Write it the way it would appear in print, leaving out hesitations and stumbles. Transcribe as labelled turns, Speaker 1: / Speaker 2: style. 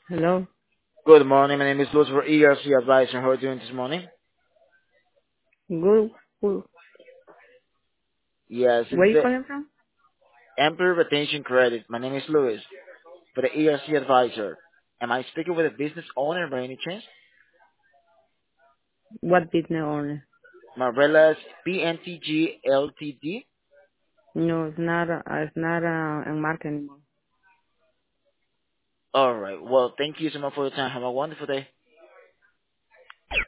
Speaker 1: Hello.
Speaker 2: Good morning. My name is Louis for ERC Advisor. How are you doing this morning?
Speaker 1: Good. Good.
Speaker 2: Yes, it
Speaker 1: Where
Speaker 2: is
Speaker 1: you
Speaker 2: the
Speaker 1: calling from?
Speaker 2: Employee Retention Credit. My name is Louis for the ERC Advisor. Am I speaking with a business owner by any chance?
Speaker 1: What business owner?
Speaker 2: Marvella's PNTG Ltd.
Speaker 1: No, it's not. It's not in market anymore.
Speaker 2: All right. Well, thank you so much for your time. Have a wonderful day.